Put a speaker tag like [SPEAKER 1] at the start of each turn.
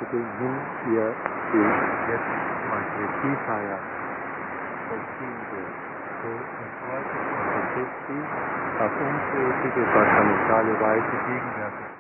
[SPEAKER 1] wohin ihr den jetzt Magnetisaya vollziehen will. So entfaltet und versucht sie auf unfähige, sakramentale Weise gegenwärtig